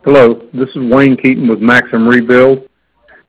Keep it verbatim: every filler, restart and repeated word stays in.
Hello, this is Wayne Keaton with Maxim Rebuild.